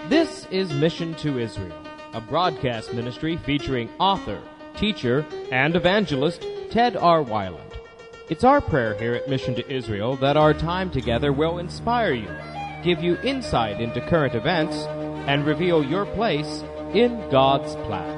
This is Mission to Israel, a broadcast ministry featuring author, teacher, and evangelist Ted R. Weiland. It's our prayer here at Mission to Israel that our time together will inspire you, give you insight into current events, and reveal your place in God's plan.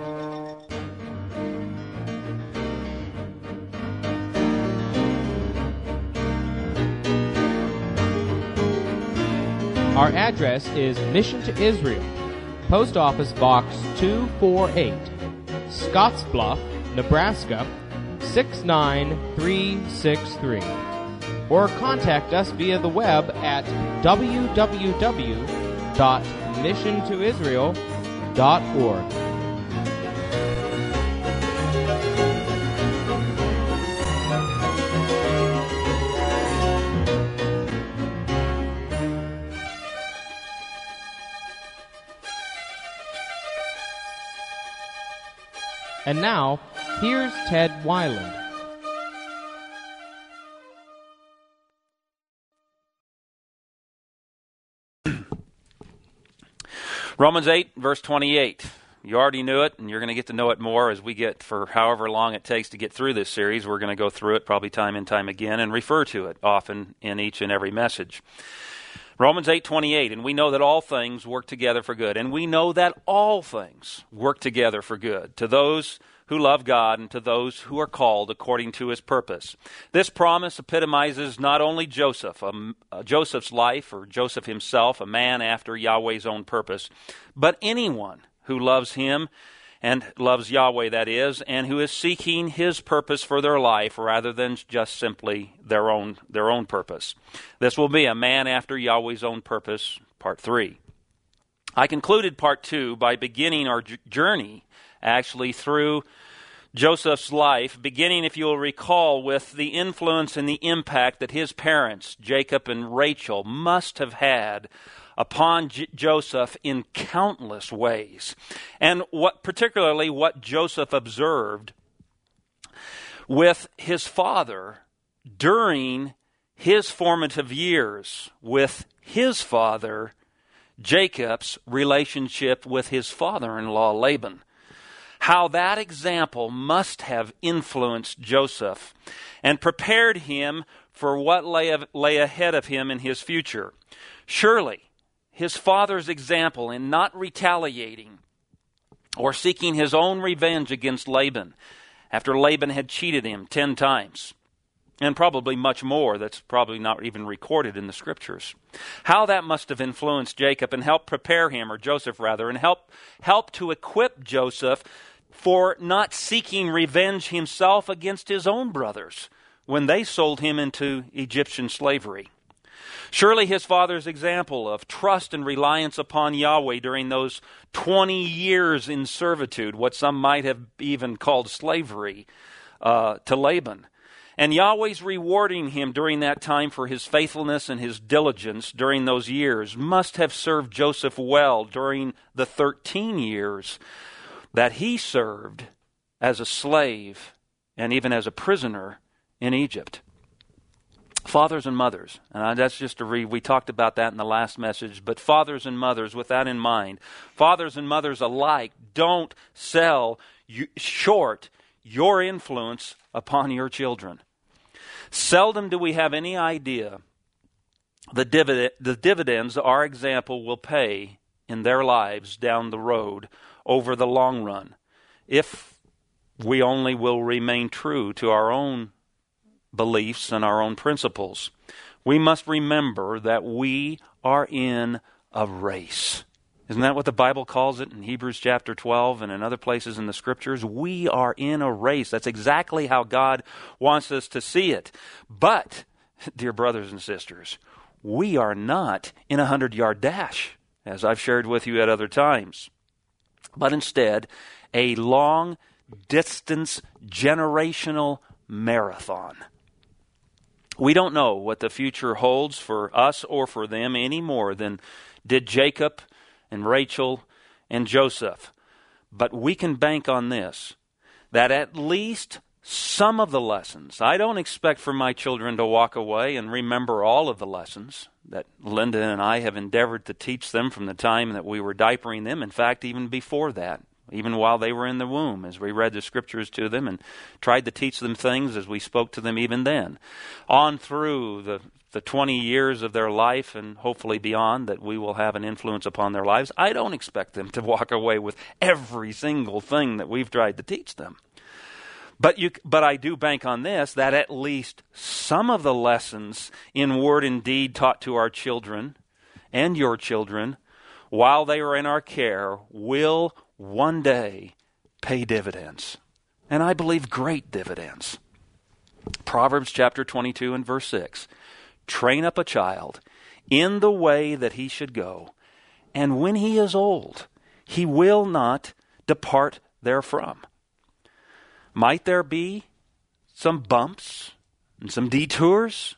Our address is Mission to Israel, Post Office Box 248, Scottsbluff, Nebraska 69363. Or contact us via the web at www.missiontoisrael.org. And now, here's Ted Weiland. Romans 8, verse 28. You already knew it, and you're going to get to know it more as we get, for however long it takes to get through this series. We're going to go through it probably time and time again and refer to it often in each and every message. Romans 8:28, and we know that all things work together for good. And we know that all things work together for good to those who love God and to those who are called according to his purpose. This promise epitomizes not only Joseph's life, or Joseph himself, a man after Yahweh's own purpose, but anyone who loves him and loves Yahweh, that is, and who is seeking his purpose for their life rather than just simply their own purpose. This will be a man after Yahweh's own purpose, part 3. I concluded part 2 by beginning our journey actually through Joseph's life, beginning, if you'll recall, with the influence and the impact that his parents, Jacob and Rachel, must have had upon Joseph in countless ways. And particularly what Joseph observed with his father during his formative years with his father, Jacob's relationship with his father-in-law, Laban. How that example must have influenced Joseph and prepared him for what lay ahead of him in his future. Surely, his father's example in not retaliating or seeking his own revenge against Laban after Laban had cheated him 10 times, and probably much more that's probably not even recorded in the scriptures. How that must have influenced Jacob and helped prepare him, or Joseph rather, and help to equip Joseph for not seeking revenge himself against his own brothers when they sold him into Egyptian slavery. Surely his father's example of trust and reliance upon Yahweh during those 20 years in servitude, what some might have even called slavery, to Laban, and Yahweh's rewarding him during that time for his faithfulness and his diligence during those years, must have served Joseph well during the 13 years that he served as a slave and even as a prisoner in Egypt. Fathers and mothers, and that's just to read, we talked about that in the last message, but fathers and mothers, with that in mind, fathers and mothers alike, don't sell short your influence upon your children. Seldom do we have any idea the dividends our example will pay in their lives down the road over the long run, if we only will remain true to our own beliefs and our own principles. We must remember that we are in a race. Isn't that what the Bible calls it in Hebrews chapter 12 and in other places in the scriptures? We are in a race. That's exactly how God wants us to see it. But, dear brothers and sisters, we are not in a 100-yard dash, as I've shared with you at other times, but instead a long-distance generational marathon. We don't know what the future holds for us or for them any more than did Jacob and Rachel and Joseph. But we can bank on this, that at least some of the lessons. I don't expect for my children to walk away and remember all of the lessons that Linda and I have endeavored to teach them from the time that we were diapering them. In fact, even before that, even while they were in the womb, as we read the scriptures to them and tried to teach them things as we spoke to them even then. On through the 20 years of their life and hopefully beyond that we will have an influence upon their lives, I don't expect them to walk away with every single thing that we've tried to teach them. But I do bank on this, that at least some of the lessons in word and deed taught to our children and your children while they are in our care will one day pay dividends. And I believe great dividends. Proverbs chapter 22 and verse 6. Train up a child in the way that he should go, and when he is old, he will not depart therefrom. Might there be some bumps and some detours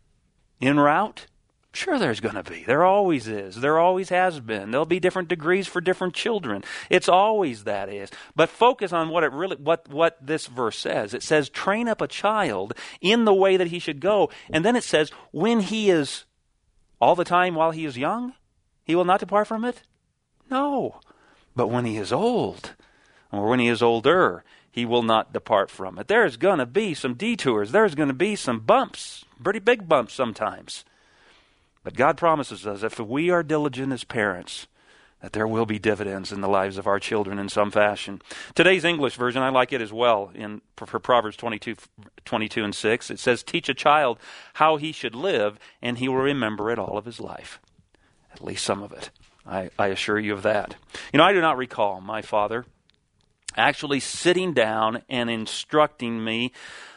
en route? Sure there's going to be. There always is. There always has been. There'll be different degrees for different children. It's always that is. But focus on what this verse says. It says, train up a child in the way that he should go. And then it says, when he is, all the time while he is young, he will not depart from it? No. But when he is old, or when he is older, he will not depart from it. There's going to be some detours. There's going to be some bumps, pretty big bumps sometimes. But God promises us, if we are diligent as parents, that there will be dividends in the lives of our children in some fashion. Today's English version, I like it as well, for Proverbs 22 and 6. It says, teach a child how he should live, and he will remember it all of his life. At least some of it. I assure you of that. I do not recall my father actually sitting down and instructing me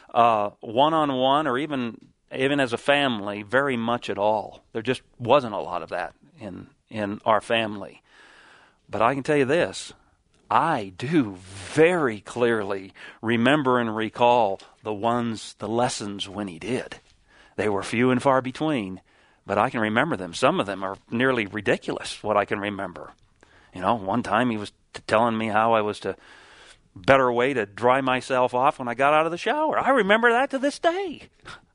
one-on-one or even as a family, very much at all. There just wasn't a lot of that in our family. But I can tell you this, I do very clearly remember and recall the lessons when he did. They were few and far between, but I can remember them. Some of them are nearly ridiculous, what I can remember. One time he was telling me how I was to better way to dry myself off when I got out of the shower. I remember that to this day.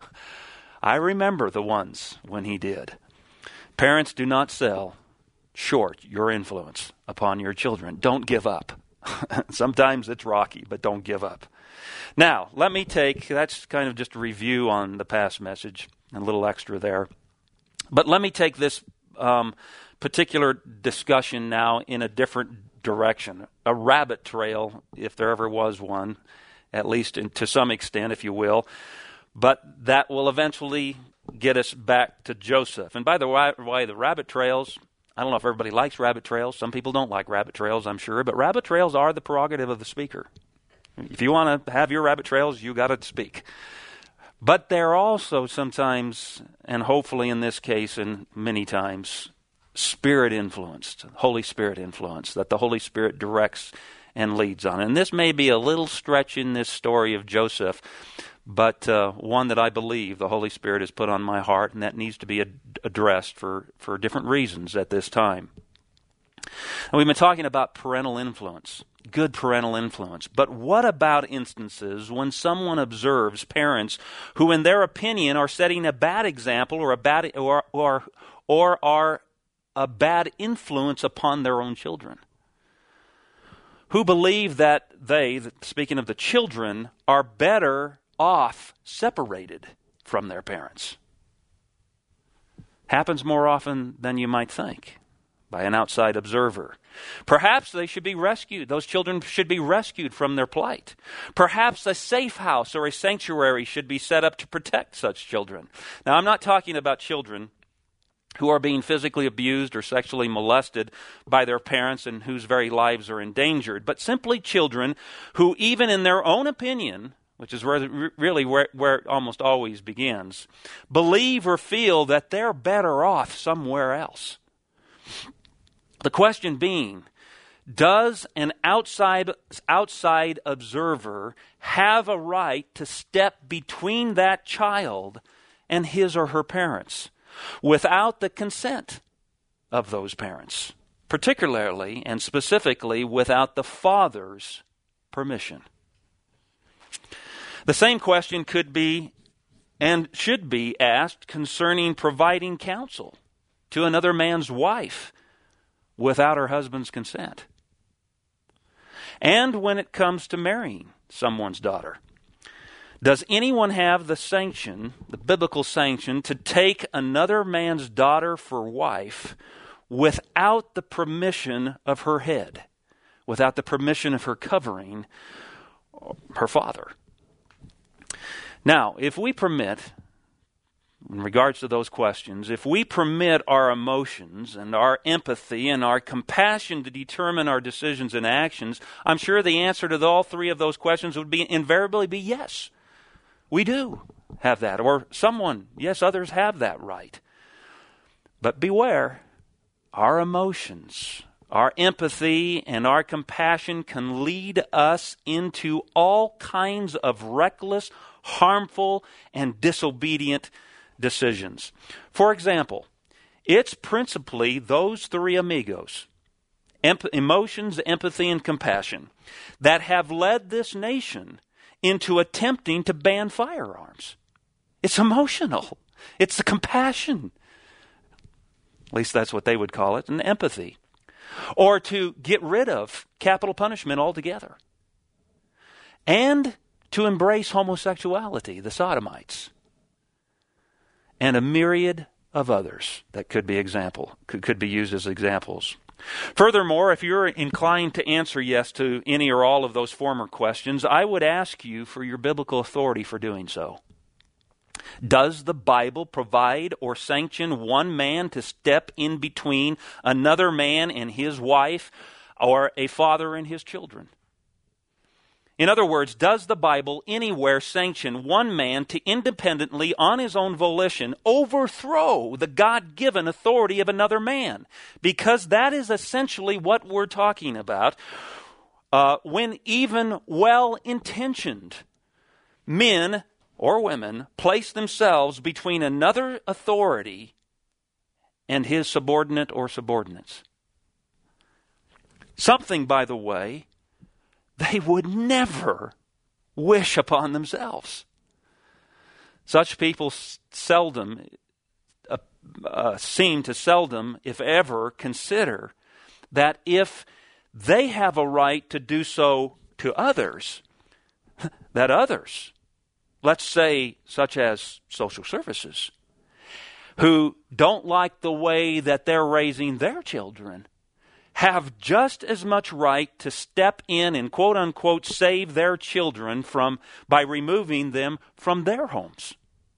I remember the ones when he did. Parents, do not sell short your influence upon your children. Don't give up. Sometimes it's rocky, but don't give up. Now, that's kind of just a review on the past message, and a little extra there. But let me take this particular discussion now in a different direction. A rabbit trail, if there ever was one, at least to some extent, if you will. But that will eventually get us back to Joseph. And by the way, the rabbit trails, I don't know if everybody likes rabbit trails. Some people don't like rabbit trails, I'm sure. But rabbit trails are the prerogative of the speaker. If you want to have your rabbit trails, you got to speak. But they're also sometimes, and hopefully in this case and many times, Spirit influenced, Holy Spirit influenced, that the Holy Spirit directs and leads on. And this may be a little stretch in this story of Joseph, but one that I believe the Holy Spirit has put on my heart, and that needs to be addressed for different reasons at this time. And we've been talking about parental influence, good parental influence. But what about instances when someone observes parents who, in their opinion, are setting a bad example or are a bad influence upon their own children? Who believe that they, speaking of the children, are better off separated from their parents. Happens more often than you might think by an outside observer. Perhaps they should be rescued. Those children should be rescued from their plight. Perhaps a safe house or a sanctuary should be set up to protect such children. Now, I'm not talking about children who are being physically abused or sexually molested by their parents and whose very lives are endangered, but simply children who, even in their own opinion, which is really where it almost always begins, believe or feel that they're better off somewhere else. The question being, does an outside observer have a right to step between that child and his or her parents without the consent of those parents, particularly and specifically without the father's permission? The same question could be and should be asked concerning providing counsel to another man's wife without her husband's consent. And when it comes to marrying someone's daughter, does anyone have the sanction, the biblical sanction, to take another man's daughter for wife without the permission of her head, without the permission of her covering, her father? Now, if we permit, in regards to those questions, if we permit our emotions and our empathy and our compassion to determine our decisions and actions, I'm sure the answer to all three of those questions would invariably be yes. We do have that. Or yes, others have that right. But beware, our emotions, our empathy, and our compassion can lead us into all kinds of reckless, harmful, and disobedient decisions. For example, it's principally those three amigos, emotions, empathy, and compassion, that have led this nation into attempting to ban firearms. It's emotional. It's the compassion. At least that's what they would call it, and empathy. Or to get rid of capital punishment altogether. And to embrace homosexuality, the sodomites. And a myriad of others that could be used as examples. Furthermore, if you're inclined to answer yes to any or all of those former questions, I would ask you for your biblical authority for doing so. Does the Bible provide or sanction one man to step in between another man and his wife, or a father and his children? In other words, does the Bible anywhere sanction one man to independently, on his own volition, overthrow the God-given authority of another man? Because that is essentially what we're talking about when even well-intentioned men or women place themselves between another authority and his subordinate or subordinates. Something, by the way, they would never wish upon themselves. Such people seem to seldom, if ever, consider that if they have a right to do so to others, that others, let's say such as social services, who don't like the way that they're raising their children, have just as much right to step in and quote-unquote save their children by removing them from their homes.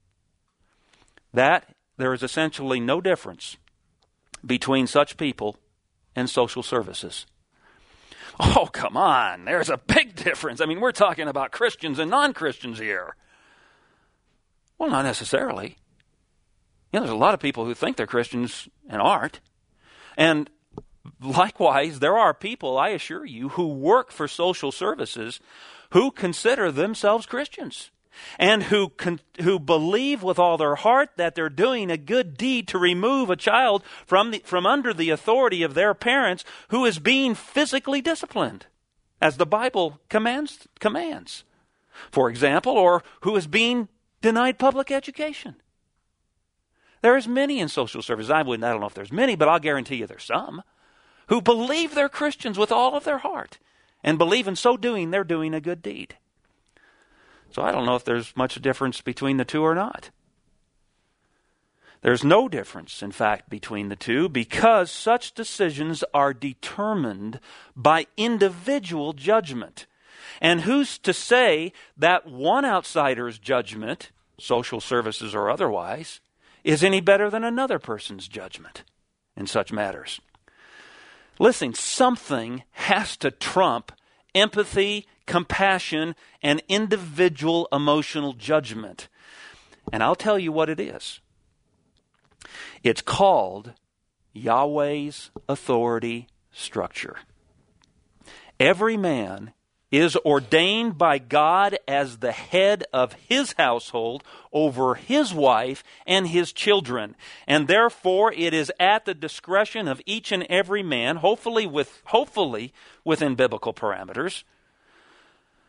That there is essentially no difference between such people and social services. Oh, come on. There's a big difference. I mean, we're talking about Christians and non-Christians here. Well, not necessarily. There's a lot of people who think they're Christians and aren't. And likewise, there are people, I assure you, who work for social services who consider themselves Christians and who believe with all their heart that they're doing a good deed to remove a child from under the authority of their parents who is being physically disciplined, as the Bible commands. For example, or who is being denied public education. There's many in social service. I don't know if there's many, but I'll guarantee you there's some who believe they're Christians with all of their heart and believe in so doing they're doing a good deed. So I don't know if there's much difference between the two or not. There's no difference, in fact, between the two because such decisions are determined by individual judgment. And who's to say that one outsider's judgment, social services or otherwise, is any better than another person's judgment in such matters? Listen, something has to trump empathy, compassion, and individual emotional judgment. And I'll tell you what it is. It's called Yahweh's authority structure. Every man is ordained by God as the head of his household over his wife and his children. And therefore it is at the discretion of each and every man, hopefully within biblical parameters.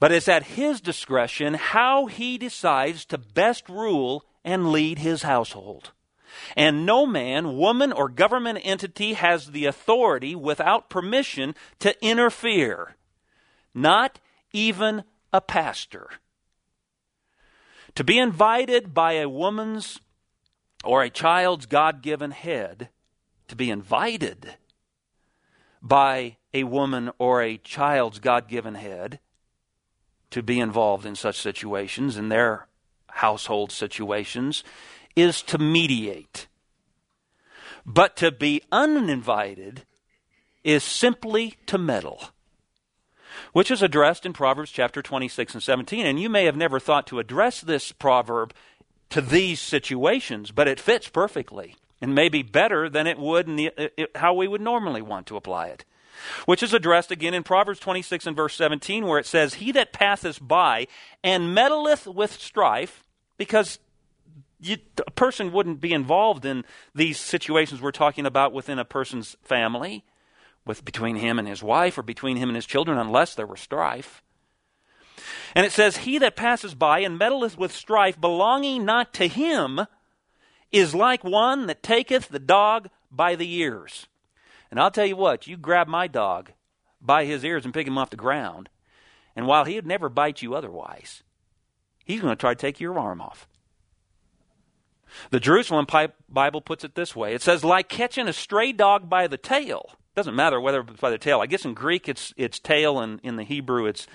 But it's at his discretion how he decides to best rule and lead his household. And no man, woman, or government entity has the authority without permission to interfere. Not even a pastor. To be invited by a woman's or a child's God-given head, to be invited by a woman or a child's God-given head to be involved in such situations, in their household situations, is to mediate. But to be uninvited is simply to meddle, which is addressed in Proverbs chapter 26 and 17. And you may have never thought to address this proverb to these situations, but it fits perfectly and maybe better than it would in how we would normally want to apply it. Which is addressed again in Proverbs 26 and verse 17, where it says, "He that passeth by and meddleth with strife," because a person wouldn't be involved in these situations we're talking about within a person's family, between him and his wife or between him and his children, unless there were strife. And it says, "He that passes by and meddleth with strife belonging not to him is like one that taketh the dog by the ears." And I'll tell you what, you grab my dog by his ears and pick him off the ground, and while he'd never bite you otherwise, he's going to try to take your arm off. The Jerusalem Bible puts it this way. It says, "Like catching a stray dog by the tail." Doesn't matter whether it's by the tail. I guess in Greek it's tail, and in the Hebrew it's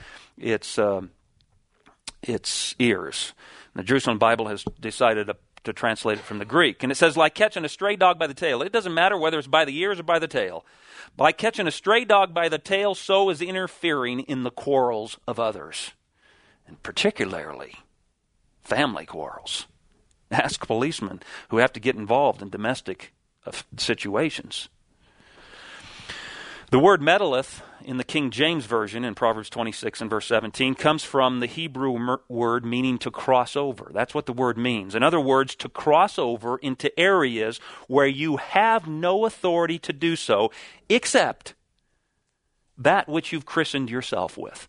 ears. The Jerusalem Bible has decided to translate it from the Greek. And it says, "Like catching a stray dog by the tail." It doesn't matter whether it's by the ears or by the tail. "By catching a stray dog by the tail, so is interfering in the quarrels of others." And particularly family quarrels. Ask policemen who have to get involved in domestic situations. The word meddleth in the King James Version in Proverbs 26 and verse 17 comes from the Hebrew word meaning to cross over. That's what the word means. In other words, to cross over into areas where you have no authority to do so except that which you've christened yourself with.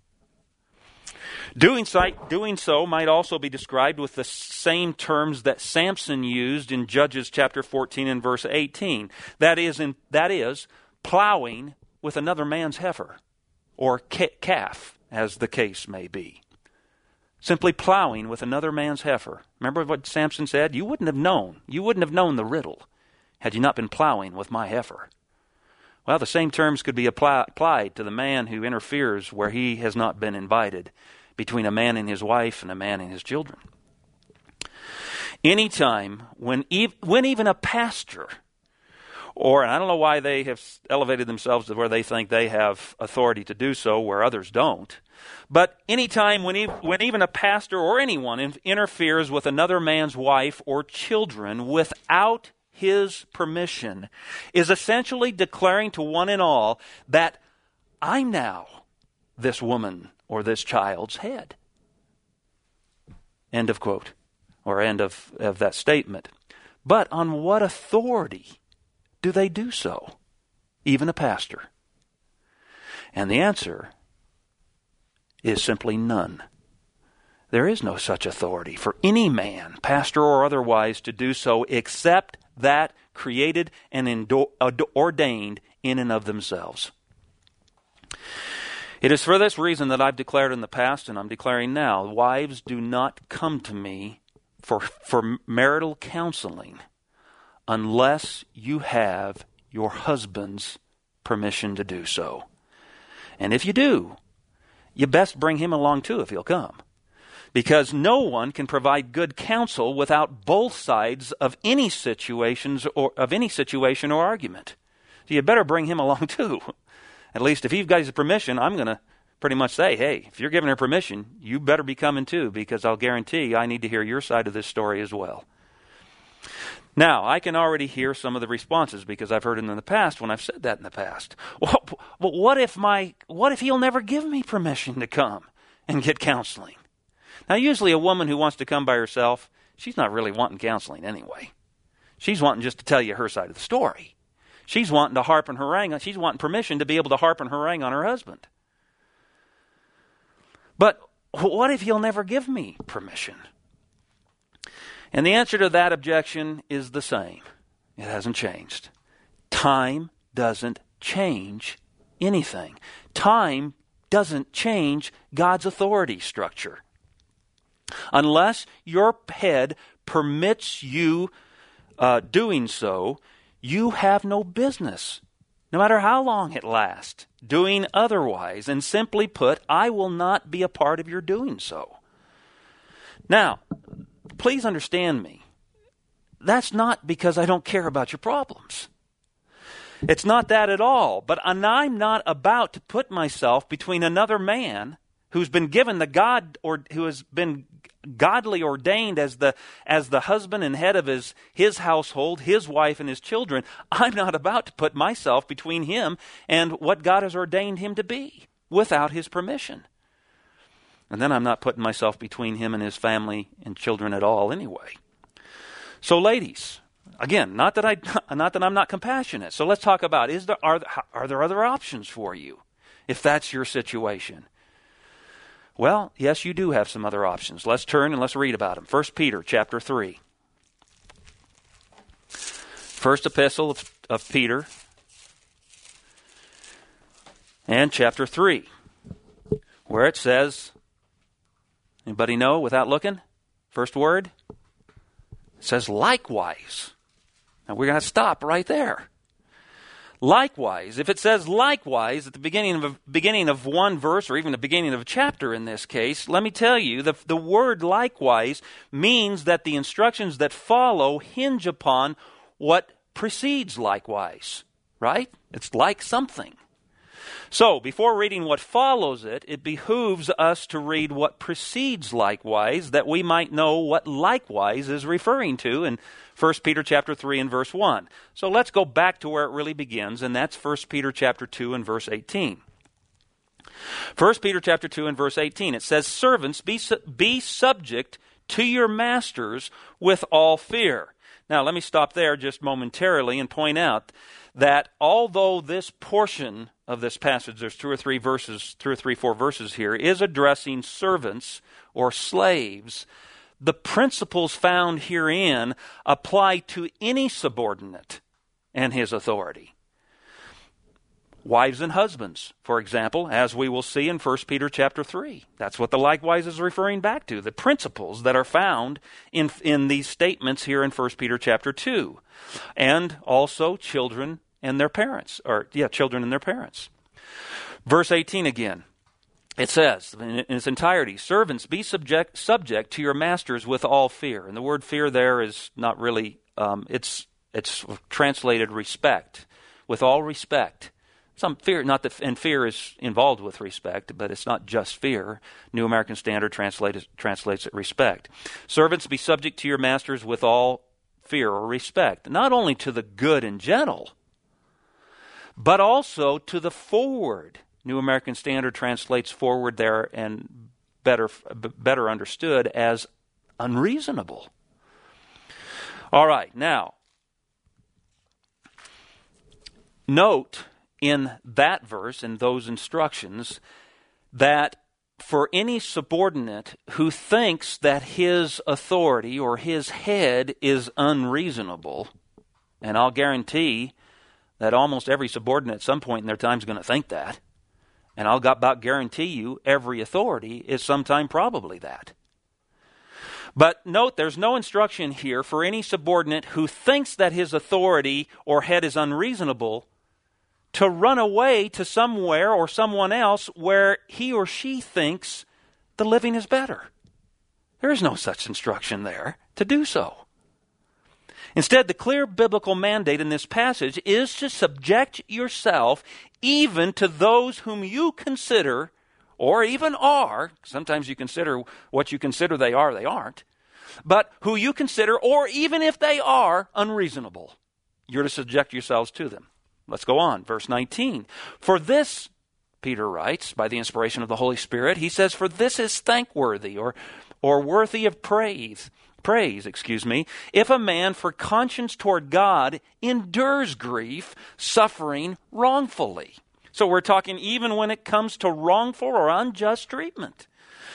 Doing so might also be described with the same terms that Samson used in Judges chapter 14 and verse 18. That is plowing with another man's heifer, or calf, as the case may be. Simply plowing with another man's heifer. Remember what Samson said? You wouldn't have known the riddle had you not been plowing with my heifer. Well, the same terms could be applied to the man who interferes where he has not been invited, between a man and his wife and a man and his children. Anytime when even a pastor, and I don't know why they have elevated themselves to where they think they have authority to do so where others don't, but anytime when even a pastor or anyone interferes with another man's wife or children without his permission, is essentially declaring to one and all that I'm now this woman or this child's head. End of quote, or end of that statement. But on what authority do they do so? Even a pastor. And the answer is simply none. There is no such authority for any man, pastor or otherwise, to do so except that created and ordained in and of themselves. It is for this reason that I've declared in the past, and I'm declaring now, wives, do not come to me for marital counseling unless you have your husband's permission to do so. And if you do, you best bring him along too if he'll come. Because no one can provide good counsel without both sides of any situation or argument. So you better bring him along too. At least if you've got his permission, I'm going to pretty much say, hey, if you're giving her permission, you better be coming too, because I'll guarantee I need to hear your side of this story as well. Now, I can already hear some of the responses because I've heard it in the past when I've said that in the past. Well, what if he'll never give me permission to come and get counseling? Now, usually a woman who wants to come by herself, she's not really wanting counseling anyway. She's wanting just to tell you her side of the story. She's wanting to harp and harangue. She's wanting permission to be able to harp and harangue on her husband. But what if He'll never give me permission? And the answer to that objection is the same. It hasn't changed. Time doesn't change anything. Time doesn't change God's authority structure. Unless your head permits you doing so, you have no business, no matter how long it lasts, doing otherwise. And simply put, I will not be a part of your doing so. Now, please understand me. That's not because I don't care about your problems. It's not that at all. But I'm not about to put myself between another man who's been given the God, or who has been godly ordained as the husband and head of his household, his wife and his children. I'm not about to put myself between him and what God has ordained him to be without his permission. And then I'm not putting myself between him and his family and children at all anyway. So ladies, again, not that I'm not compassionate. So let's talk about, are there other options for you if that's your situation? Well, yes, you do have some other options. Let's turn and let's read about them. 1 Peter chapter 3. First epistle of Peter and chapter 3, where it says, anybody know without looking? First word? It says likewise. Now we're going to stop right there. Likewise, if it says likewise at the beginning of one verse, or even the beginning of a chapter in this case, let me tell you, the word likewise means that the instructions that follow hinge upon what precedes likewise, right? It's like something. So, before reading what follows it behooves us to read what precedes likewise, that we might know what likewise is referring to in 1 Peter chapter 3 and verse 1. So let's go back to where it really begins, and that's 1 Peter chapter 2 and verse 18. 1 Peter chapter 2 and verse 18, it says, "Servants, be subject to your masters with all fear." Now, let me stop there just momentarily and point out that although this portion of this passage, there's 2 or 3 4 verses here, is addressing servants or slaves, the principles found herein apply to any subordinate and his authority. Wives and husbands, for example, as we will see in 1 Peter chapter 3. That's what the likewise is referring back to, the principles that are found in these statements here in 1 Peter chapter 2. And also children and their parents, children and their parents. Verse 18 again. It says, in its entirety, "Servants, be subject to your masters with all fear." And the word fear there is not really, it's translated respect. With all respect. Some fear, and fear is involved with respect, but it's not just fear. New American Standard translates it respect. "Servants, be subject to your masters with all fear," or respect, not only to the good and gentle, but also to the forward. New American Standard translates forward there and better understood as unreasonable. All right, now, note in that verse, in those instructions, that for any subordinate who thinks that his authority or his head is unreasonable, and I'll guarantee that almost every subordinate at some point in their time is going to think that, and I'll about guarantee you every authority is sometime probably that. But note, there's no instruction here for any subordinate who thinks that his authority or head is unreasonable to run away to somewhere or someone else where he or she thinks the living is better. There is no such instruction there to do so. Instead, the clear biblical mandate in this passage is to subject yourself even to those whom you consider, or even are, sometimes you consider what you consider they aren't, but who you consider, or even if they are, unreasonable. You're to subject yourselves to them. Let's go on. Verse 19. "For this," Peter writes, by the inspiration of the Holy Spirit, he says, "For this is thankworthy," or worthy of praise, if a man for conscience toward God endures grief, suffering wrongfully. So we're talking even when it comes to wrongful or unjust treatment.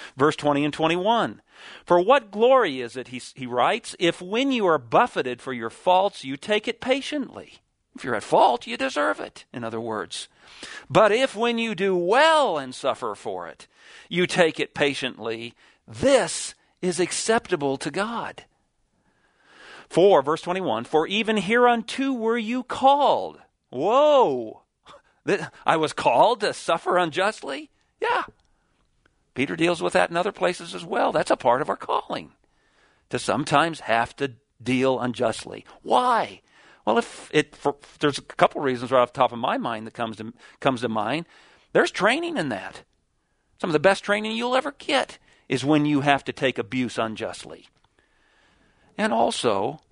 Verse 20 and 21. For what glory is it, he writes, if when you are buffeted for your faults, you take it patiently? If you're at fault, you deserve it, in other words. But if when you do well and suffer for it, you take it patiently, this is acceptable to God. For, verse 21, for even hereunto were you called. Whoa! I was called to suffer unjustly? Yeah. Peter deals with that in other places as well. That's a part of our calling, to sometimes have to deal unjustly. Why? Well, there's a couple reasons right off the top of my mind that comes to mind. There's training in that. Some of the best training you'll ever get is when you have to take abuse unjustly. And also,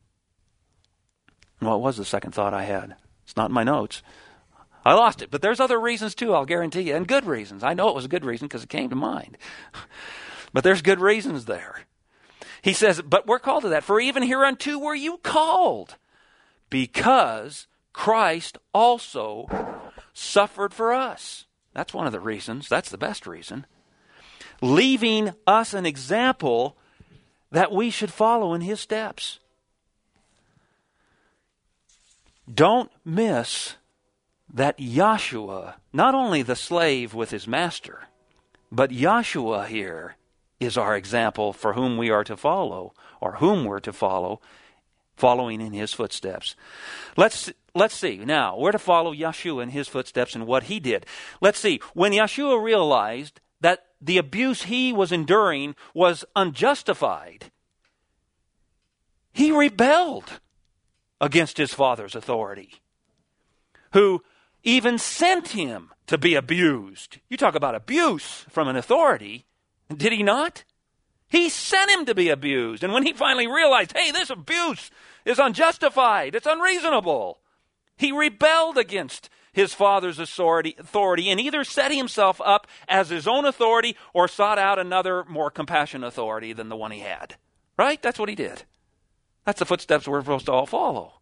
what was the second thought I had? It's not in my notes. I lost it, but there's other reasons too, I'll guarantee you, and good reasons. I know it was a good reason because it came to mind. But there's good reasons there. He says, but we're called to that. For even hereunto were you called, because Christ also suffered for us. That's one of the reasons. That's the best reason. Leaving us an example that we should follow in his steps. Don't miss that Yahshua, not only the slave with his master, but Yahshua here is our example for whom we are to follow, or whom we're to follow, following in his footsteps. Let's see. Now, we're to follow Yahshua in his footsteps and what he did. Let's see. When Yahshua realized that the abuse he was enduring was unjustified, he rebelled against his Father's authority, who even sent him to be abused. You talk about abuse from an authority. Did he not? He sent him to be abused. And when he finally realized, hey, this abuse is unjustified, it's unreasonable, he rebelled against his Father's authority and either set himself up as his own authority or sought out another more compassionate authority than the one he had. Right? That's what he did. That's the footsteps we're supposed to all follow.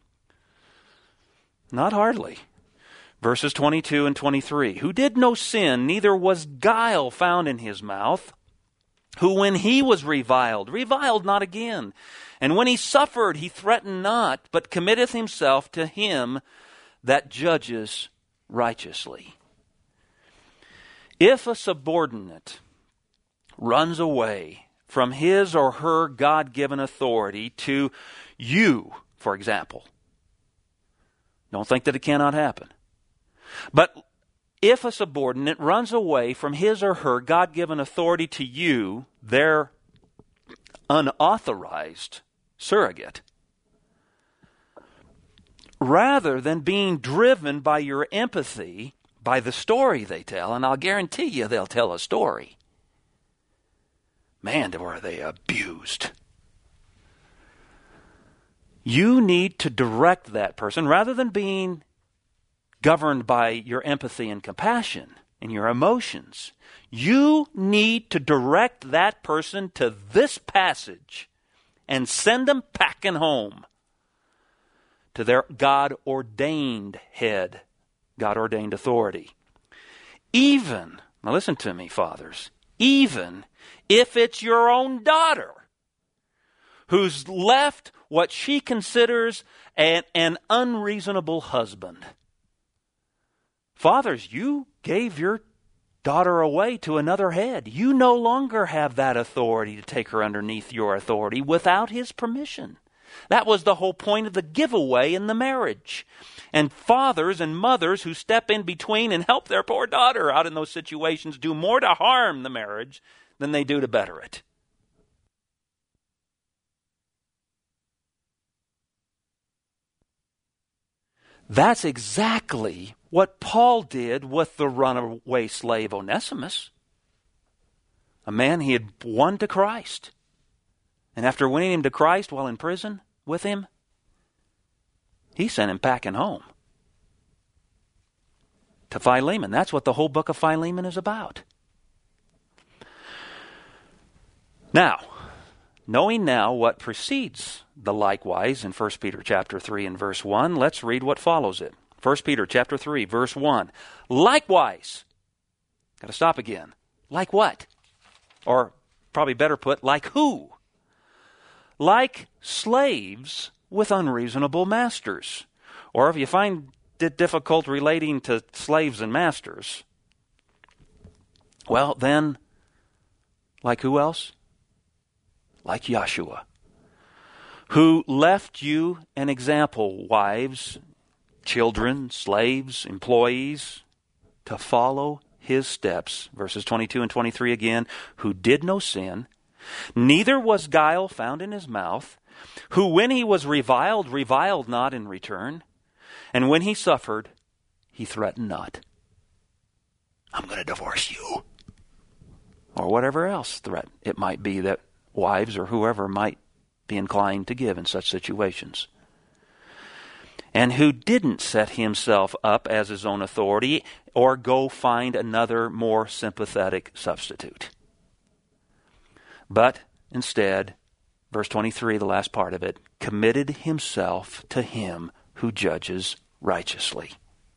Not hardly. Verses 22 and 23. Who did no sin, neither was guile found in his mouth, who when he was reviled not again. And when he suffered, he threatened not, but committeth himself to him that judges righteously. If a subordinate runs away from his or her God-given authority to you, for example, don't think that it cannot happen. But if a subordinate runs away from his or her God-given authority to you, their unauthorized surrogate, rather than being driven by your empathy, by the story they tell, and I'll guarantee you they'll tell a story. Man, were they abused. You need to direct that person, rather than being governed by your empathy and compassion and your emotions. You need to direct that person to this passage and send them packing home to their God-ordained head, God-ordained authority. Even, now listen to me, fathers, even if it's your own daughter who's left what she considers an unreasonable husband. Fathers, you gave your daughter away to another head. You no longer have that authority to take her underneath your authority without his permission. That was the whole point of the giveaway in the marriage. And fathers and mothers who step in between and help their poor daughter out in those situations do more to harm the marriage than they do to better it. That's exactly what Paul did with the runaway slave Onesimus, a man he had won to Christ. And after winning him to Christ while in prison with him, he sent him packing home to Philemon. That's what the whole book of Philemon is about. Now, knowing now what precedes the likewise in 1 Peter chapter 3 and verse 1, let's read what follows it. 1 Peter chapter 3, verse 1. Likewise. Got to stop again. Like what? Or probably better put, like who? Like slaves with unreasonable masters. Or if you find it difficult relating to slaves and masters, well then, like who else? Like Yahshua, who left you an example, wives, children, slaves, employees, to follow his steps. Verses 22 and 23 again, who did no sin, neither was guile found in his mouth, who when he was reviled, reviled not in return, and when he suffered, he threatened not. I'm going to divorce you. Or whatever else threat it might be that wives or whoever might be inclined to give in such situations. And who didn't set himself up as his own authority or go find another more sympathetic substitute. But instead, verse 23, the last part of it, committed himself to him who judges righteously.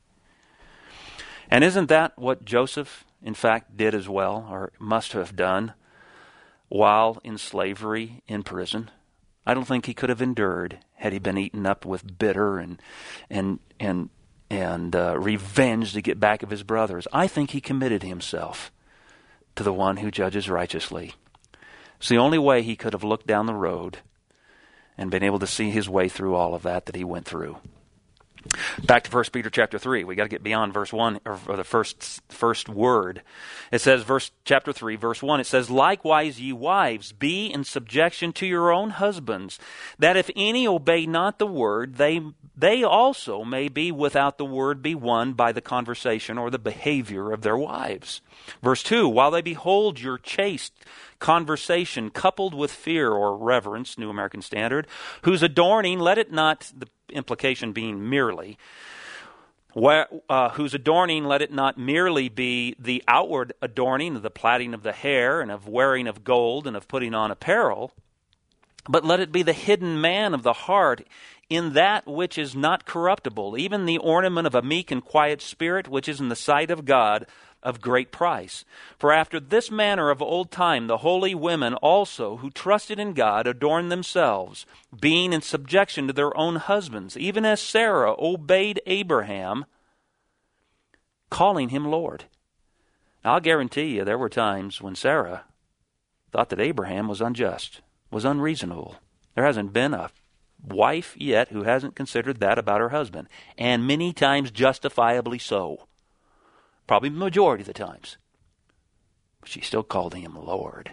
And isn't that what Joseph, in fact, did as well, or must have done, while in slavery in prison? I don't think he could have endured had he been eaten up with bitter and revenge to get back of his brothers. I think he committed himself to the one who judges righteously. It's the only way he could have looked down the road and been able to see his way through all of that he went through. Back to 1 Peter chapter 3. We got to get beyond verse 1, or the first word. It says, chapter 3, verse 1, it says, likewise, ye wives, be in subjection to your own husbands, that if any obey not the word, they also may be without the word be won by the conversation or the behavior of their wives. Verse 2, while they behold your chaste conversation coupled with fear or reverence, New American Standard, whose adorning, let it not, the implication being merely, whose adorning, let it not merely be the outward adorning of the plaiting of the hair and of wearing of gold and of putting on apparel, but let it be the hidden man of the heart in that which is not corruptible, even the ornament of a meek and quiet spirit, which is in the sight of God of great price. For after this manner of old time, the holy women also, who trusted in God, adorned themselves, being in subjection to their own husbands, even as Sarah obeyed Abraham, calling him Lord. Now, I'll guarantee you there were times when Sarah thought that Abraham was unjust, was unreasonable. There hasn't been a wife yet who hasn't considered that about her husband, and many times justifiably so. Probably the majority of the times. But she still called him Lord.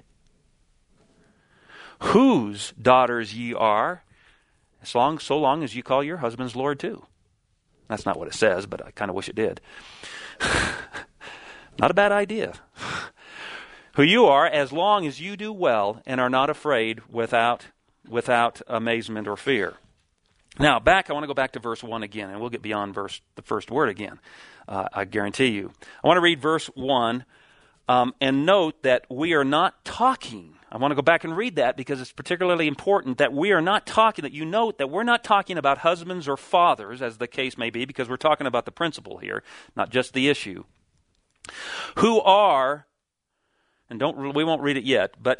Whose daughters ye are, so long as you call your husbands Lord too. That's not what it says, but I kind of wish it did. Not a bad idea. Who you are, as long as you do well and are not afraid without amazement or fear. Now, I want to go back to verse 1 again, and we'll get beyond the first word again. I guarantee you. I want to read verse 1 and note that we are not talking. I want to go back and read that because it's particularly important that we are not talking, that you note that we're not talking about husbands or fathers, as the case may be, because we're talking about the principle here, not just the issue. Who are, and we won't read it yet, but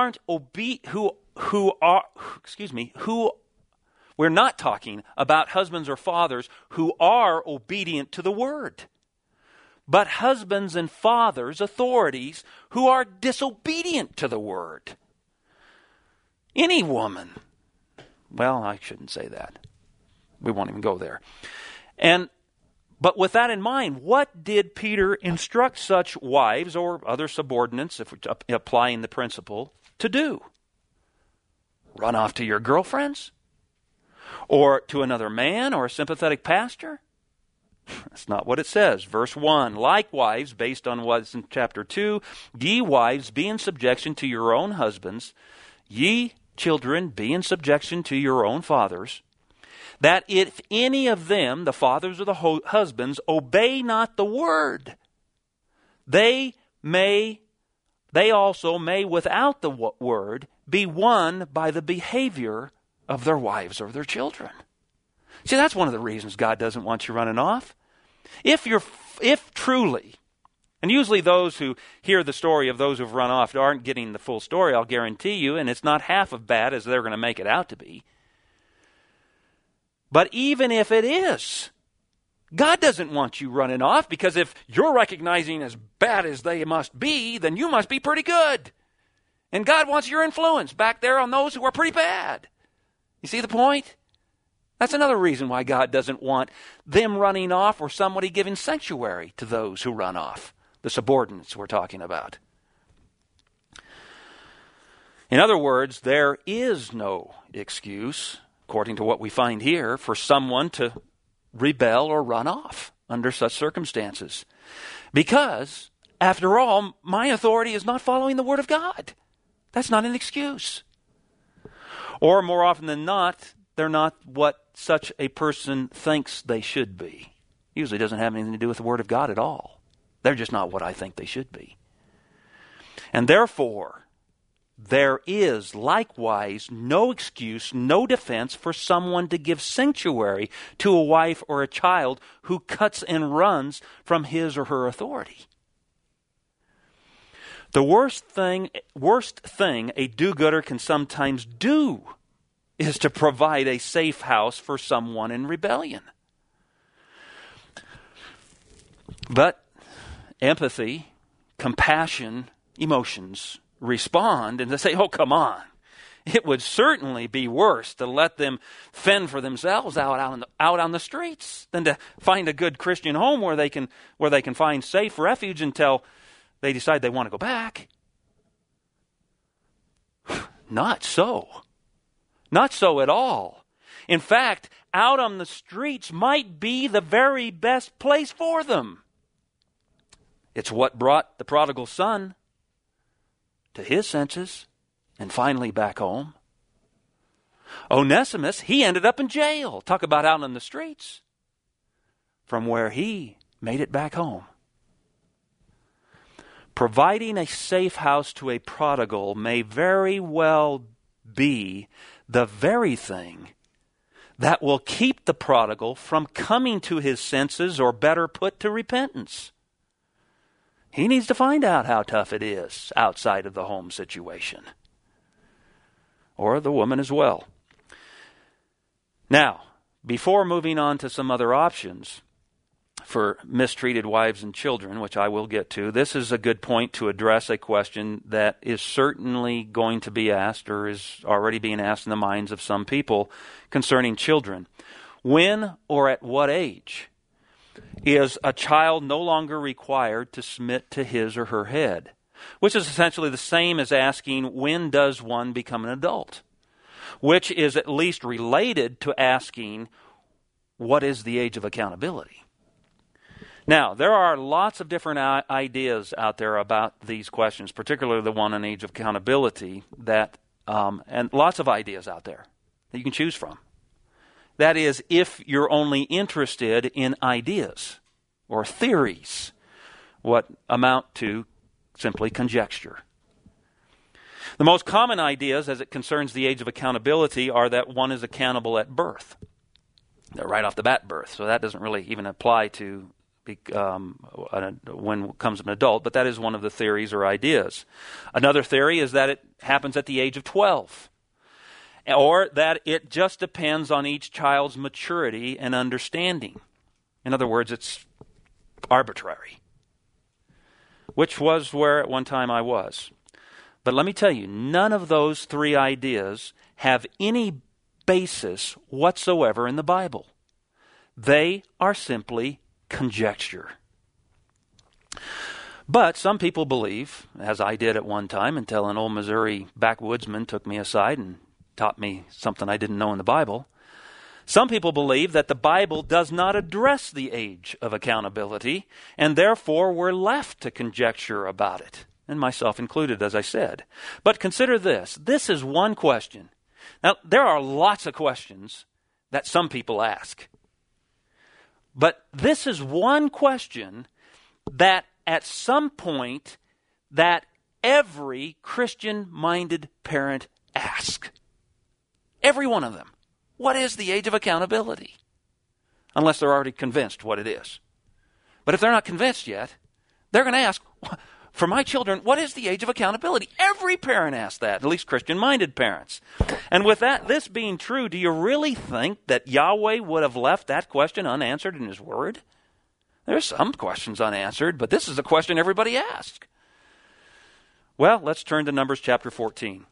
we're not talking about husbands or fathers who are obedient to the word, but husbands and fathers, authorities, who are disobedient to the word. Any woman. Well, I shouldn't say that. We won't even go there. But with that in mind, what did Peter instruct such wives or other subordinates, if we're applying the principle, to do? Run off to your girlfriends? Or to another man or a sympathetic pastor? That's not what it says. Verse 1, likewise, based on what's in chapter 2, ye wives, be in subjection to your own husbands, ye children, be in subjection to your own fathers, that if any of them, the fathers or the husbands, obey not the word, they also may, without the word, be won by the behavior of their wives or their children. See, that's one of the reasons God doesn't want you running off. If truly And usually those who hear the story of those who've run off aren't getting the full story, I'll guarantee you, and it's not half as bad as they're going to make it out to be. But even if it is, God doesn't want you running off, because if you're recognizing as bad as they must be, then you must be pretty good. And God wants your influence back there on those who are pretty bad. You see the point? That's another reason why God doesn't want them running off or somebody giving sanctuary to those who run off, the subordinates we're talking about. In other words, there is no excuse, according to what we find here, for someone to rebel or run off under such circumstances. Because, after all, my authority is not following the Word of God. That's not an excuse. Or more often than not, they're not what such a person thinks they should be. Usually doesn't have anything to do with the Word of God at all. They're just not what I think they should be. And therefore, there is likewise no excuse, no defense for someone to give sanctuary to a wife or a child who cuts and runs from his or her authority. The worst thing a do-gooder can sometimes do is to provide a safe house for someone in rebellion. But empathy, compassion, emotions respond and they say, oh, come on. It would certainly be worse to let them fend for themselves out on the streets than to find a good Christian home where they can find safe refuge until they decide they want to go back. Not so. Not so at all. In fact, out on the streets might be the very best place for them. It's what brought the prodigal son to his senses and finally back home. Onesimus, he ended up in jail. Talk about out on the streets. From where he made it back home. Providing a safe house to a prodigal may very well be the very thing that will keep the prodigal from coming to his senses, or better put, to repentance. He needs to find out how tough it is outside of the home situation. Or the woman as well. Now, before moving on to some other options for mistreated wives and children, which I will get to, this is a good point to address a question that is certainly going to be asked, or is already being asked in the minds of some people concerning children. When or at what age is a child no longer required to submit to his or her head? Which is essentially the same as asking, when does one become an adult? Which is at least related to asking, what is the age of accountability? Now, there are lots of different ideas out there about these questions, particularly the one on age of accountability, and lots of ideas out there that you can choose from. That is, if you're only interested in ideas or theories, what amount to simply conjecture. The most common ideas as it concerns the age of accountability are that one is accountable at birth. They're right off the bat birth, so that doesn't really even apply to when it comes to an adult, but that is one of the theories or ideas. Another theory is that it happens at the age of 12, or that it just depends on each child's maturity and understanding. In other words, it's arbitrary, which was where at one time I was. But let me tell you, none of those three ideas have any basis whatsoever in the Bible. They are simply conjecture. But some people believe, as I did at one time until an old Missouri backwoodsman took me aside and taught me something I didn't know in the Bible. Some people believe that the Bible does not address the age of accountability, and therefore we're left to conjecture about it, and myself included, as I said. But consider this. This is one question. Now, there are lots of questions that some people ask. But this is one question that at some point that every Christian-minded parent asks. Every one of them. What is the age of accountability? Unless they're already convinced what it is. But if they're not convinced yet, They're going to ask, for my children, what is the age of accountability? Every parent asks that, at least Christian-minded parents. And with this being true, do you really think that Yahweh would have left that question unanswered in His Word? There's some questions unanswered, but this is a question everybody asks. Well, let's turn to Numbers chapter 14.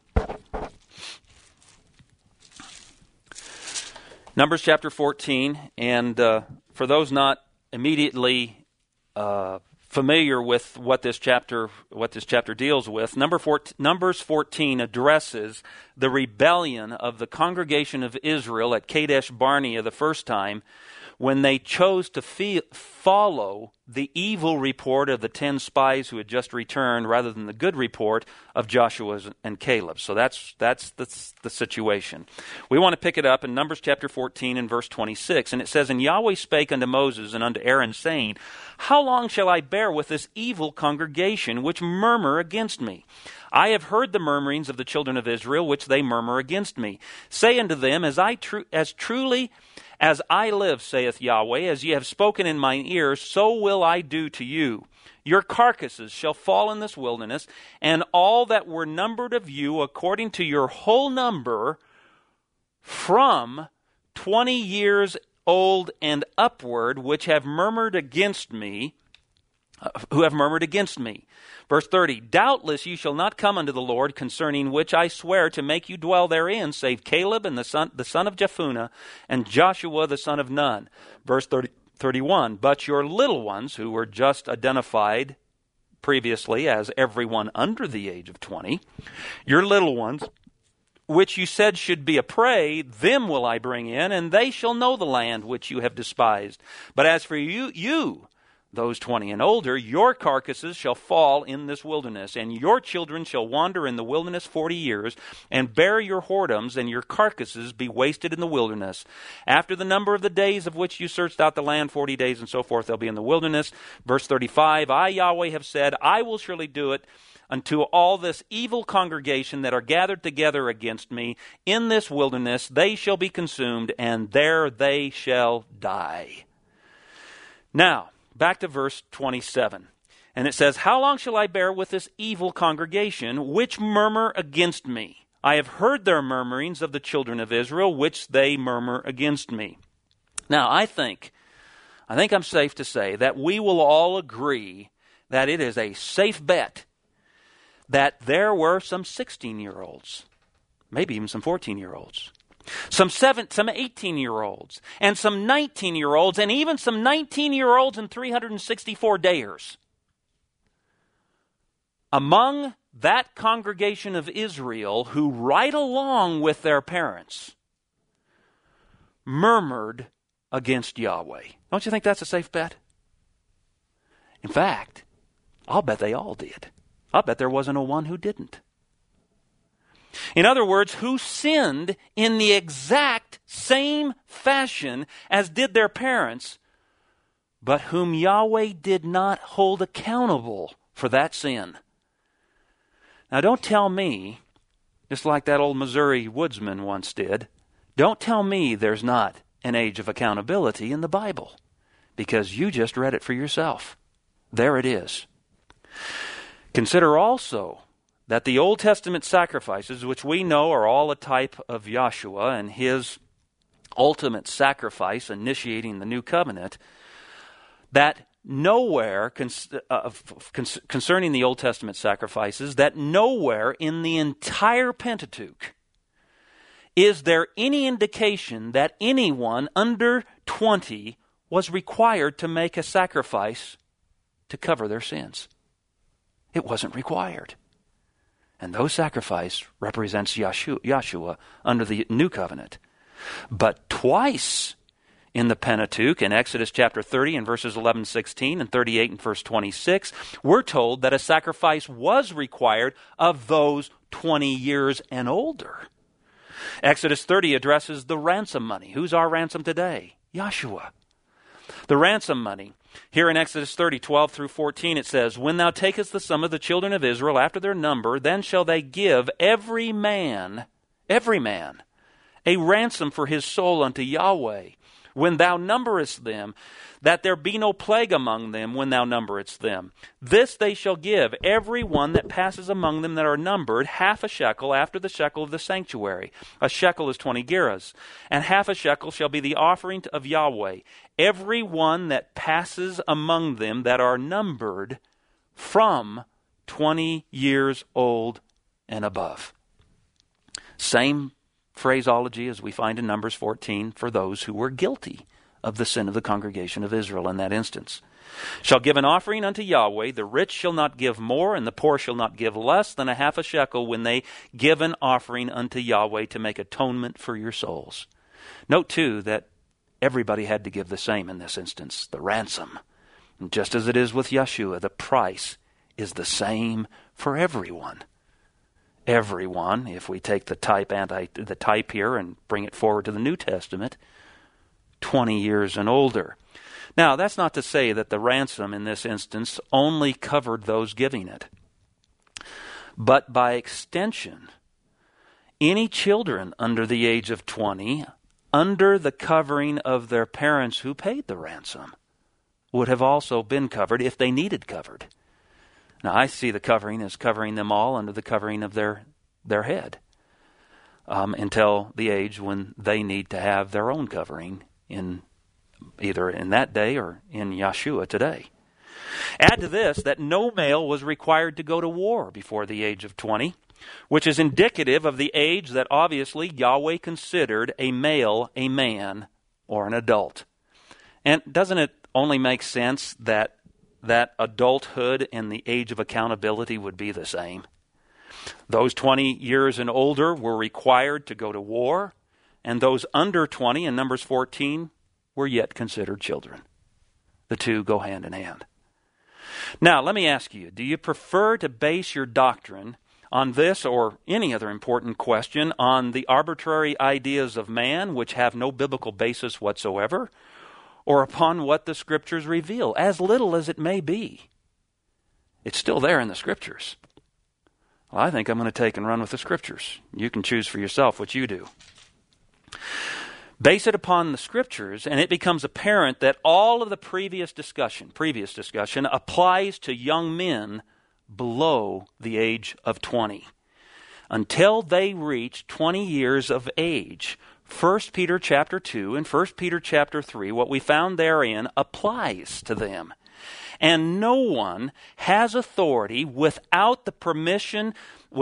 Numbers chapter 14, and for those not immediately familiar with what this chapter deals with, Numbers 14 addresses the rebellion of the congregation of Israel at Kadesh Barnea the first time, when they chose to follow the evil report of the 10 spies who had just returned rather than the good report of Joshua and Caleb. So that's the situation. We want to pick it up in Numbers chapter 14 and verse 26. And it says, And Yahweh spake unto Moses and unto Aaron, saying, How long shall I bear with this evil congregation which murmur against me? I have heard the murmurings of the children of Israel, which they murmur against me. Say unto them, as truly as I live, saith Yahweh, as ye have spoken in mine ears, so will I do to you. Your carcasses shall fall in this wilderness, and all that were numbered of you, according to your whole number, from 20 years old and upward, which have murmured against me, who have murmured against me. Verse 30, Doubtless ye shall not come unto the Lord, concerning which I swear to make you dwell therein, save Caleb and the son of Jephunneh, and Joshua the son of Nun. Verse 31, But your little ones, who were just identified previously as everyone under the age of 20, your little ones, which you said should be a prey, them will I bring in, and they shall know the land which you have despised. But as for you, those 20 and older, your carcasses shall fall in this wilderness, and your children shall wander in the wilderness 40 years, and bear your whoredoms, and your carcasses be wasted in the wilderness. After the number of the days of which you searched out the land, 40 days and so forth, they'll be in the wilderness. Verse 35, I, Yahweh, have said, I will surely do it unto all this evil congregation that are gathered together against me in this wilderness. They shall be consumed, and there they shall die. Now, back to verse 27. And it says, How long shall I bear with this evil congregation, which murmur against me? I have heard their murmurings of the children of Israel, which they murmur against me. Now, I think I'm safe to say that we will all agree that it is a safe bet that there were some 16-year-olds, maybe even some 14-year-olds, some 18-year-olds, and some 19-year-olds, and even some 19-year-olds and 364-dayers. Among that congregation of Israel who, right along with their parents, murmured against Yahweh. Don't you think that's a safe bet? In fact, I'll bet they all did. I'll bet there wasn't a one who didn't. In other words, who sinned in the exact same fashion as did their parents, but whom Yahweh did not hold accountable for that sin. Now don't tell me, just like that old Missouri woodsman once did, don't tell me there's not an age of accountability in the Bible, because you just read it for yourself. There it is. Consider also that the Old Testament sacrifices, which we know are all a type of Yahshua and his ultimate sacrifice initiating the new covenant, that nowhere concerning the Old Testament sacrifices, that nowhere in the entire Pentateuch is there any indication that anyone under 20 was required to make a sacrifice to cover their sins. It wasn't required. And those sacrifice represents Yahshua under the new covenant. But twice in the Pentateuch, in Exodus chapter 30 and verses 11, 16, and 38 and verse 26, we're told that a sacrifice was required of those 20 years and older. Exodus 30 addresses the ransom money. Who's our ransom today? Yahshua. The ransom money. Here in Exodus 30, 12 through 14, it says, When thou takest the sum of the children of Israel after their number, then shall they give every man, a ransom for his soul unto Yahweh, when thou numberest them, that there be no plague among them when thou numberest them. This they shall give, every one that passes among them that are numbered, half a shekel after the shekel of the sanctuary. A shekel is 20 gerahs. And half a shekel shall be the offering of Yahweh. Every one that passes among them that are numbered from 20 years old and above. Same phraseology as we find in Numbers 14 for those who were guilty of the sin of the congregation of Israel in that instance. Shall give an offering unto Yahweh. The rich shall not give more, and the poor shall not give less than a half a shekel when they give an offering unto Yahweh to make atonement for your souls. Note, too, that everybody had to give the same in this instance, the ransom. And just as it is with Yeshua, the price is the same for everyone. Everyone, if we take the type here and bring it forward to the New Testament, 20 years and older. Now, that's not to say that the ransom in this instance only covered those giving it. But by extension, any children under the age of 20, under the covering of their parents who paid the ransom, would have also been covered if they needed covered. Now, I see the covering as covering them all under the covering of their head until the age when they need to have their own covering in either in that day or in Yeshua today. Add to this that no male was required to go to war before the age of 20, which is indicative of the age that obviously Yahweh considered a male a man or an adult. And doesn't it only make sense that adulthood and the age of accountability would be the same? Those 20 years and older were required to go to war, and those under 20 in Numbers 14 were yet considered children. The two go hand in hand. Now, let me ask you, do you prefer to base your doctrine on this or any other important question on the arbitrary ideas of man, which have no biblical basis whatsoever, or upon what the Scriptures reveal, as little as it may be? It's still there in the Scriptures. Well, I think I'm going to take and run with the Scriptures. You can choose for yourself what you do. Base it upon the Scriptures, and it becomes apparent that all of the previous discussion applies to young men below the age of 20. Until they reach 20 years of age, 1 Peter chapter 2 and 1 Peter chapter 3, what we found therein applies to them. And no one has authority without permission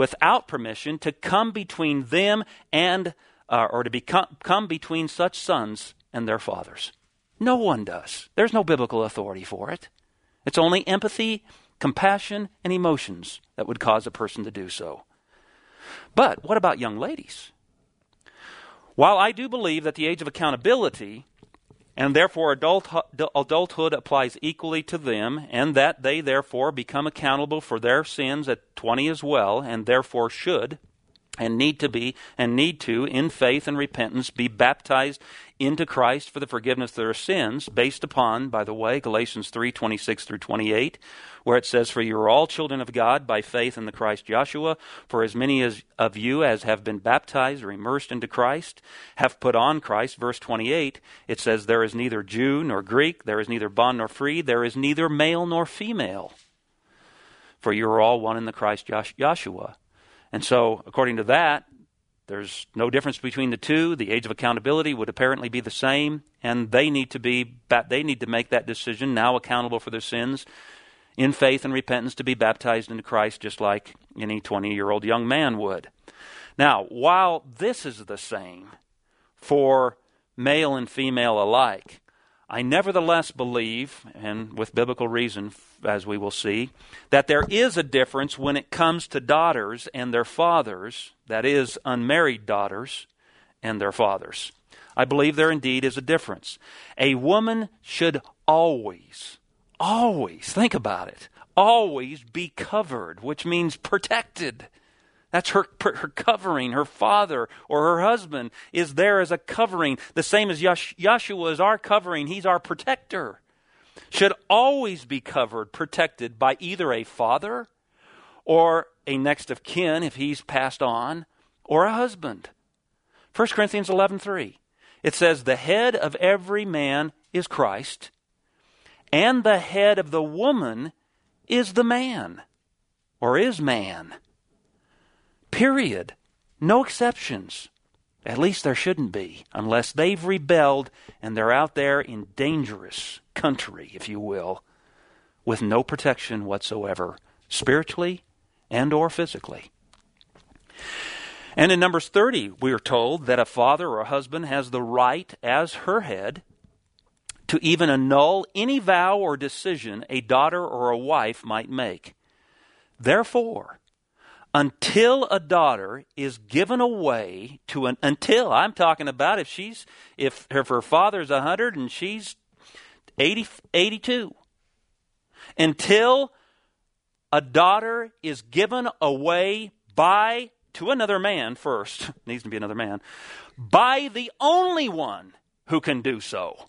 to come between them and or to come between such sons and their fathers. No one does. There's no biblical authority for it. It's only empathy, compassion, and emotions that would cause a person to do so. But what about young ladies? While I do believe that the age of accountability and therefore adulthood applies equally to them, and that they therefore become accountable for their sins at 20 as well, and therefore should and need to, in faith and repentance, be baptized into Christ for the forgiveness of their sins, based upon, by the way, Galatians 3:26 through 28, where it says, "For you are all children of God by faith in the Christ Joshua. For as many of you as have been baptized or immersed into Christ have put on Christ." Verse 28, it says, "There is neither Jew nor Greek, there is neither bond nor free, there is neither male nor female. For you are all one in the Christ Joshua." And so, according to that, there's no difference between the two. The age of accountability would apparently be the same, and they need to make that decision, now accountable for their sins, in faith and repentance, to be baptized into Christ, just like any 20-year-old young man would. Now, while this is the same for male and female alike, I nevertheless believe, and with biblical reason, as we will see, that there is a difference when it comes to daughters and their fathers, that is, unmarried daughters and their fathers. I believe there indeed is a difference. A woman should always, think about it, always be covered, which means protected. That's her covering. Her father or her husband is there as a covering, the same as Yeshua is our covering. He's our protector. Should always be covered, protected by either a father or a next of kin if he's passed on, or a husband. 1 Corinthians 11:3. It says, the head of every man is Christ, and the head of the woman is the man, or is man. Period. No exceptions. At least there shouldn't be, unless they've rebelled and they're out there in dangerous country, if you will, with no protection whatsoever, spiritually and or physically. And in Numbers 30, we are told that a father or a husband has the right, as her head, to even annul any vow or decision a daughter or a wife might make. Therefore, until a daughter is given away to until I'm talking about if her father's 100 and she's 82, until a daughter is given away to another man first, needs to be another man, by the only one who can do so,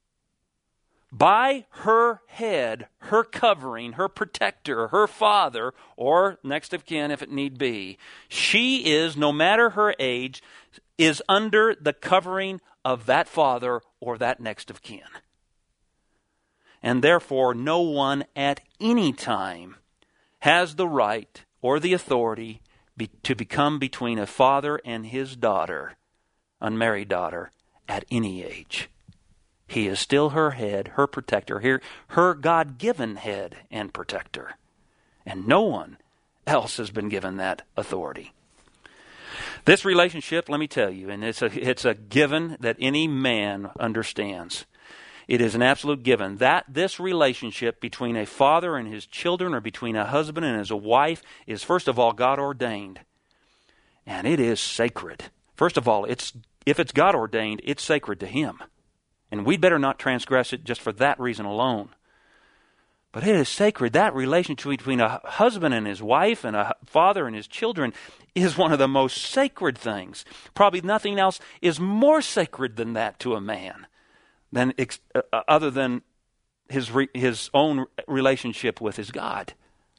by her head, her covering, her protector, her father, or next of kin if it need be, she is, no matter her age, is under the covering of that father or that next of kin. And therefore, no one at any time has the right or the authority to become between a father and his daughter, unmarried daughter, at any age. He is still her head, her protector, her God-given head and protector. And no one else has been given that authority. This relationship, let me tell you, and it's a given that any man understands. It is an absolute given that this relationship between a father and his children, or between a husband and his wife, is first of all God ordained. And it is sacred. First of all, if it's God ordained, it's sacred to Him. And we'd better not transgress it just for that reason alone. But it is sacred. That relationship between a husband and his wife and a father and his children is one of the most sacred things. Probably nothing else is more sacred than that to a man, other than his own relationship with his God.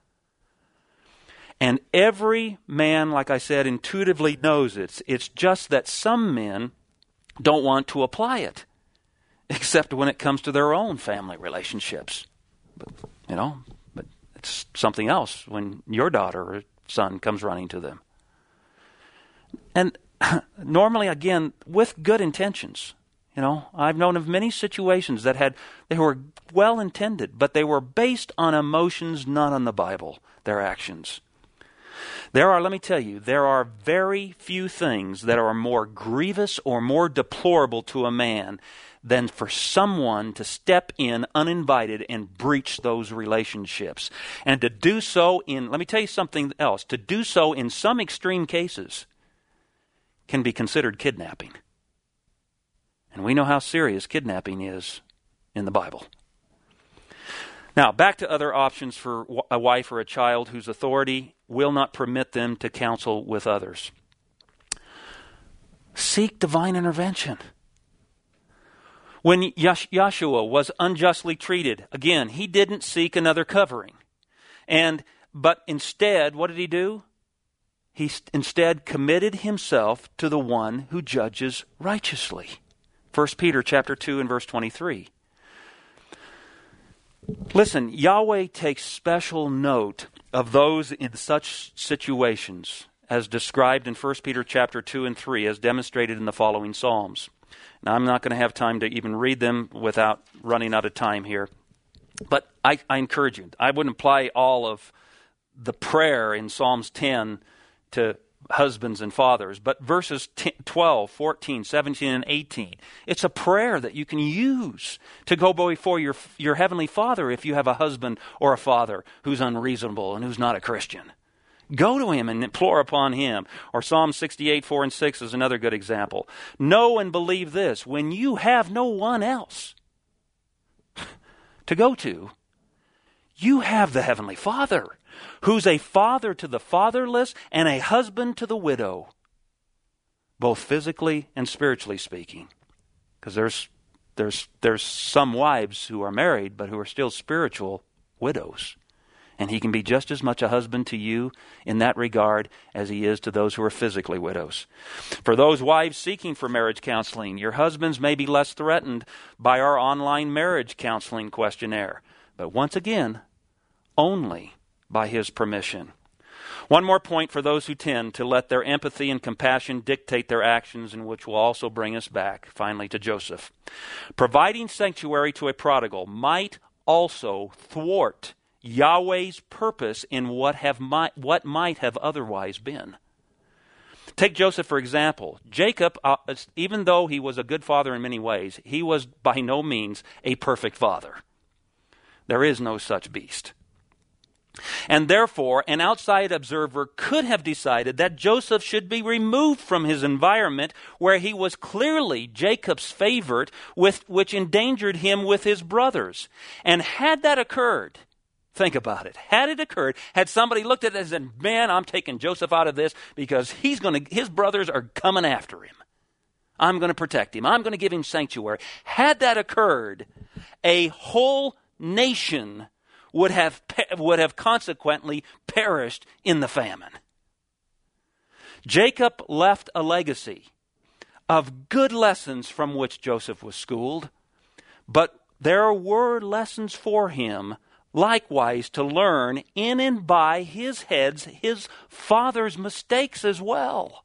And every man, like I said, intuitively knows it. It's just that some men don't want to apply it, except when it comes to their own family relationships. But it's something else when your daughter or son comes running to them. And normally, again, with good intentions. I've known of many situations they were well intended, but they were based on emotions, not on the Bible, their actions. Let me tell you, there are very few things that are more grievous or more deplorable to a man than for someone to step in uninvited and breach those relationships. And to do so let me tell you something else, to do so in some extreme cases can be considered kidnapping. And we know how serious kidnapping is in the Bible. Now, back to other options for a wife or a child whose authority will not permit them to counsel with others. Seek divine intervention. When Joshua was unjustly treated, again, he didn't seek another covering. But instead, what did he do? He instead committed himself to the one who judges righteously. 1 Peter chapter 2 and verse 23. Listen, Yahweh takes special note of those in such situations as described in 1 Peter chapter 2 and 3 as demonstrated in the following Psalms. Now, I'm not going to have time to even read them without running out of time here. But I encourage you. I wouldn't apply all of the prayer in Psalms 10 to husbands and fathers, but verses 12, 14, 17, and 18. It's a prayer that you can use to go before your heavenly Father if you have a husband or a father who's unreasonable and who's not a Christian. Go to him and implore upon him. Or Psalm 68, 4 and 6 is another good example. Know and believe this, when you have no one else to go to, you have the heavenly Father, who's a father to the fatherless and a husband to the widow, both physically and spiritually speaking. Because there's some wives who are married but who are still spiritual widows. And he can be just as much a husband to you in that regard as he is to those who are physically widows. For those wives seeking for marriage counseling, your husbands may be less threatened by our online marriage counseling questionnaire. But once again, only by his permission. One more point for those who tend to let their empathy and compassion dictate their actions, and which will also bring us back, finally, to Joseph. Providing sanctuary to a prodigal might also thwart Yahweh's purpose in what might have otherwise been. Take Joseph, for example. Jacob, even though he was a good father in many ways, he was by no means a perfect father. There is no such beast. And therefore, an outside observer could have decided that Joseph should be removed from his environment where he was clearly Jacob's favorite, which endangered him with his brothers. And had that occurred, think about it. Had it occurred, had somebody looked at it and said, man, I'm taking Joseph out of this because his brothers are coming after him. I'm going to protect him. I'm going to give him sanctuary. Had that occurred, a whole nation would have consequently perished in the famine. Jacob left a legacy of good lessons from which Joseph was schooled, but there were lessons for him likewise to learn in and by his father's mistakes as well,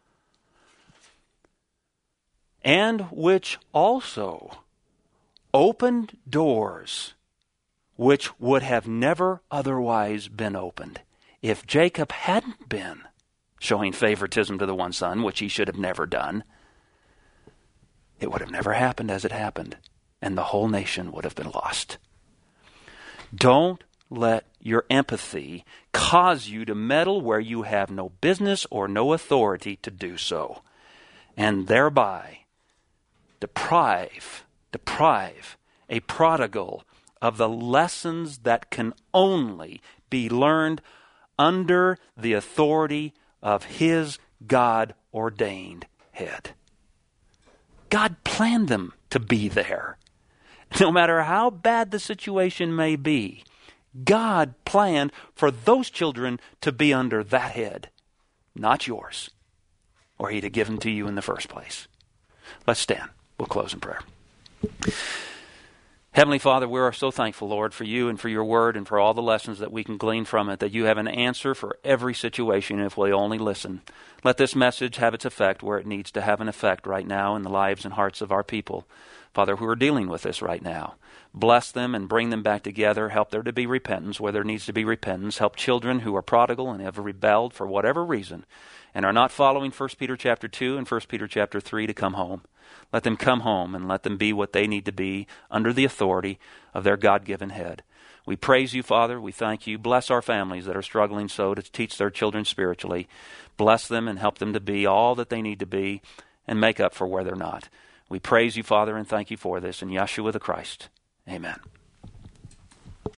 and which also opened doors which would have never otherwise been opened if Jacob hadn't been showing favoritism to the one son, which he should have never done. It would have never happened as it happened, and the whole nation would have been lost. Don't let your empathy cause you to meddle where you have no business or no authority to do so, and thereby deprive a prodigal of the lessons that can only be learned under the authority of his God-ordained head. God planned them to be there. No matter how bad the situation may be, God planned for those children to be under that head, not yours, or he'd have given to you in the first place. Let's stand. We'll close in prayer. Heavenly Father, we are so thankful, Lord, for you and for your word and for all the lessons that we can glean from it, that you have an answer for every situation if we only listen. Let this message have its effect where it needs to have an effect right now in the lives and hearts of our people, Father, who are dealing with this right now. Bless them and bring them back together. Help there to be repentance where there needs to be repentance. Help children who are prodigal and have rebelled for whatever reason and are not following 1 Peter chapter 2 and 1 Peter chapter 3 to come home. Let them come home and let them be what they need to be under the authority of their God-given head. We praise you, Father. We thank you. Bless our families that are struggling so to teach their children spiritually. Bless them and help them to be all that they need to be and make up for where they're not. We praise you, Father, and thank you for this. In Yeshua the Christ, amen.